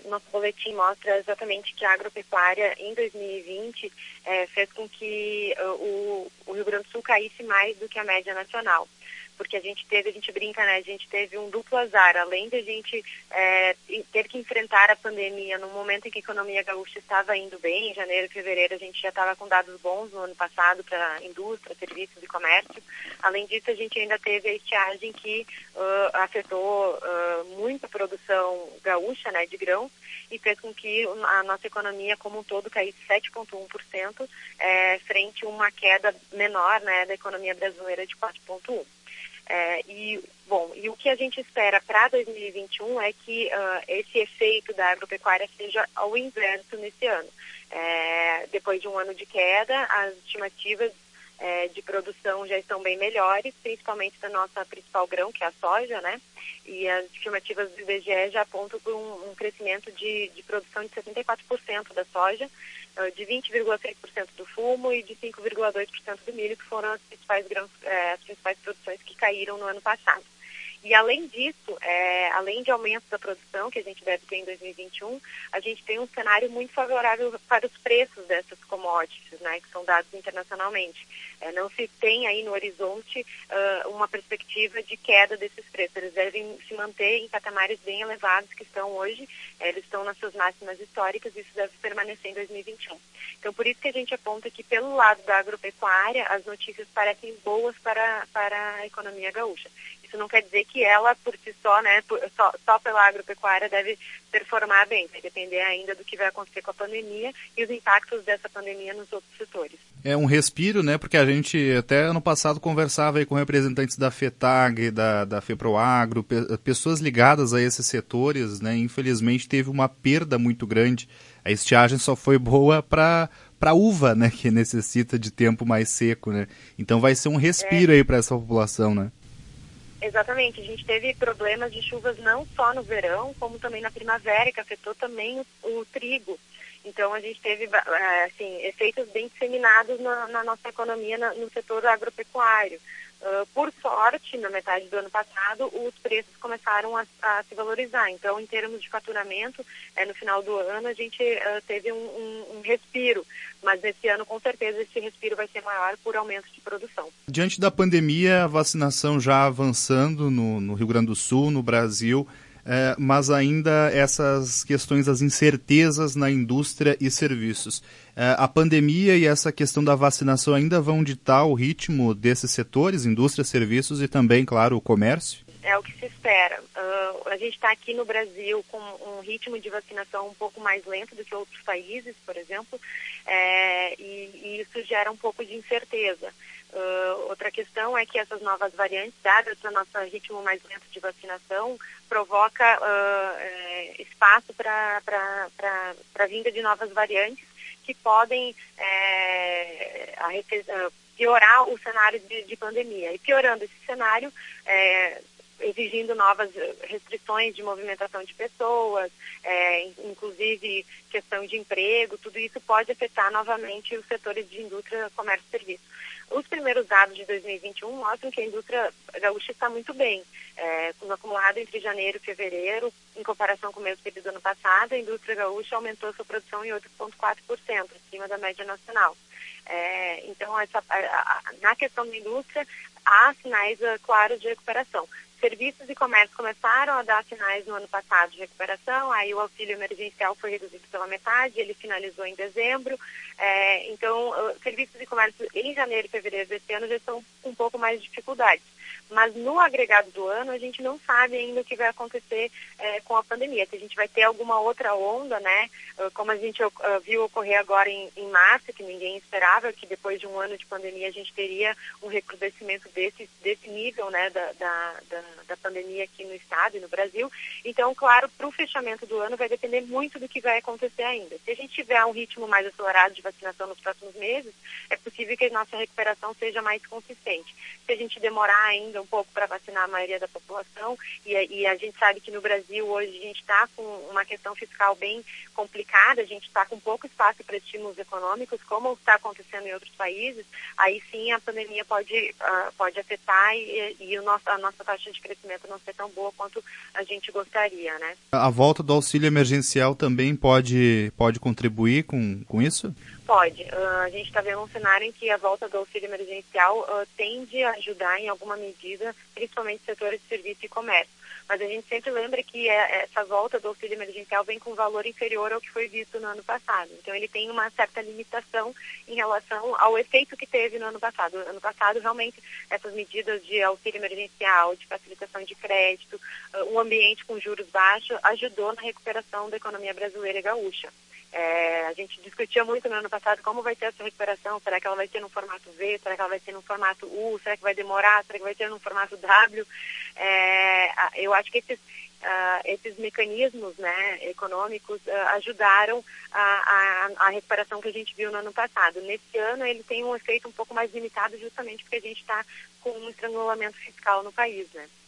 nosso boletim mostra exatamente que a agropecuária em 2020 fez com que o Rio Grande do Sul caísse mais do que a média nacional. Porque a gente brinca, né? A gente teve um duplo azar, além de a gente ter que enfrentar a pandemia no momento em que a economia gaúcha estava indo bem, em janeiro e fevereiro a gente já estava com dados bons no ano passado para indústria, serviços e comércio. Além disso, a gente ainda teve a estiagem que afetou muito a produção gaúcha, né, de grãos, e fez com que a nossa economia como um todo caísse 7,1%, frente a uma queda menor, né, da economia brasileira de 4,1%. E o que a gente espera para 2021 é que esse efeito da agropecuária seja ao inverso nesse ano. Depois de um ano de queda, as estimativas de produção já estão bem melhores, principalmente da nossa principal grão, que é a soja, né? E as estimativas do IBGE já apontam para um crescimento de produção de 74% da soja, de 20,6% do fumo e de 5,2% do milho, que foram as principais produções que caíram no ano passado. E além disso, além de aumento da produção que a gente deve ter em 2021, a gente tem um cenário muito favorável para os preços dessas commodities, né, que são dados internacionalmente. Não se tem aí no horizonte uma perspectiva de queda desses preços. Eles devem se manter em patamares bem elevados que estão hoje. Eles estão nas suas máximas históricas e isso deve permanecer em 2021. Então, por isso que a gente aponta que, pelo lado da agropecuária, as notícias parecem boas para a economia gaúcha. Isso não quer dizer que ela, por si só, né, só pela agropecuária deve performar bem. Vai depender ainda do que vai acontecer com a pandemia e os impactos dessa pandemia nos outros setores. É um respiro, né, porque a gente até ano passado conversava aí com representantes da FETAG, da FEPROAGRO, pessoas ligadas a esses setores, né, infelizmente teve uma perda muito grande. A estiagem só foi boa para uva, né, que necessita de tempo mais seco, né. Então vai ser um respiro aí para essa população, né. Exatamente, a gente teve problemas de chuvas não só no verão, como também na primavera, que afetou também o trigo. Então a gente teve efeitos bem disseminados na nossa economia, no setor agropecuário. Por sorte, na metade do ano passado, os preços começaram a se valorizar. Então, em termos de faturamento, no final do ano, a gente teve um respiro. Mas esse ano, com certeza, esse respiro vai ser maior por aumento de produção. Diante da pandemia, a vacinação já avançando no Rio Grande do Sul, no Brasil, mas ainda essas questões, as incertezas na indústria e serviços. A pandemia e essa questão da vacinação ainda vão ditar o ritmo desses setores, indústria, serviços e também, claro, o comércio? É o que se espera. A gente está aqui no Brasil com um ritmo de vacinação um pouco mais lento do que outros países, por exemplo, e isso gera um pouco de incerteza. Outra questão é que essas novas variantes, dado esse nosso ritmo mais lento de vacinação, provoca espaço para a vinda de novas variantes que podem piorar o cenário de pandemia. E piorando esse cenário, exigindo novas restrições de movimentação de pessoas, inclusive questão de emprego, tudo isso pode afetar novamente os setores de indústria, comércio e serviço. Os primeiros dados de 2021 mostram que a indústria gaúcha está muito bem. No acumulado entre janeiro e fevereiro, em comparação com o mesmo período do ano passado, a indústria gaúcha aumentou sua produção em 8,4%, acima da média nacional. Então, na questão da indústria, há sinais claros de recuperação. Serviços e comércio começaram a dar sinais no ano passado de recuperação, aí o auxílio emergencial foi reduzido pela metade, ele finalizou em dezembro. Então, serviços e comércio em janeiro e fevereiro desse ano já estão com um pouco mais de dificuldades. Mas no agregado do ano, a gente não sabe ainda o que vai acontecer com a pandemia. Se a gente vai ter alguma outra onda, né? Como a gente viu ocorrer agora em março, que ninguém esperava, que depois de um ano de pandemia a gente teria um recrudescimento desse nível, né, da pandemia aqui no estado e no Brasil. Então, claro, para o fechamento do ano vai depender muito do que vai acontecer ainda. Se a gente tiver um ritmo mais acelerado de vacinação nos próximos meses, é possível que a nossa recuperação seja mais consistente. Se a gente demorar ainda um pouco para vacinar a maioria da população, e a gente sabe que no Brasil hoje a gente está com uma questão fiscal bem complicada, a gente está com pouco espaço para estímulos econômicos, como está acontecendo em outros países, aí sim a pandemia pode afetar e a nossa taxa de crescimento não ser tão boa quanto a gente gostaria, né? A volta do auxílio emergencial também pode contribuir com isso? Pode. A gente está vendo um cenário em que a volta do auxílio emergencial tende a ajudar em alguma medida, principalmente setores de serviço e comércio. Mas a gente sempre lembra que essa volta do auxílio emergencial vem com um valor inferior ao que foi visto no ano passado. Então ele tem uma certa limitação em relação ao efeito que teve no ano passado. No ano passado, realmente, essas medidas de auxílio emergencial, de facilitação de crédito, um ambiente com juros baixos, ajudou na recuperação da economia brasileira e gaúcha. A gente discutia muito no ano passado como vai ser essa recuperação, será que ela vai ser no formato V, será que ela vai ser no formato U, será que vai demorar, será que vai ser no formato W? Eu acho que esses mecanismos, né, econômicos ajudaram a recuperação que a gente viu no ano passado. Nesse ano ele tem um efeito um pouco mais limitado justamente porque a gente está com um estrangulamento fiscal no país, né?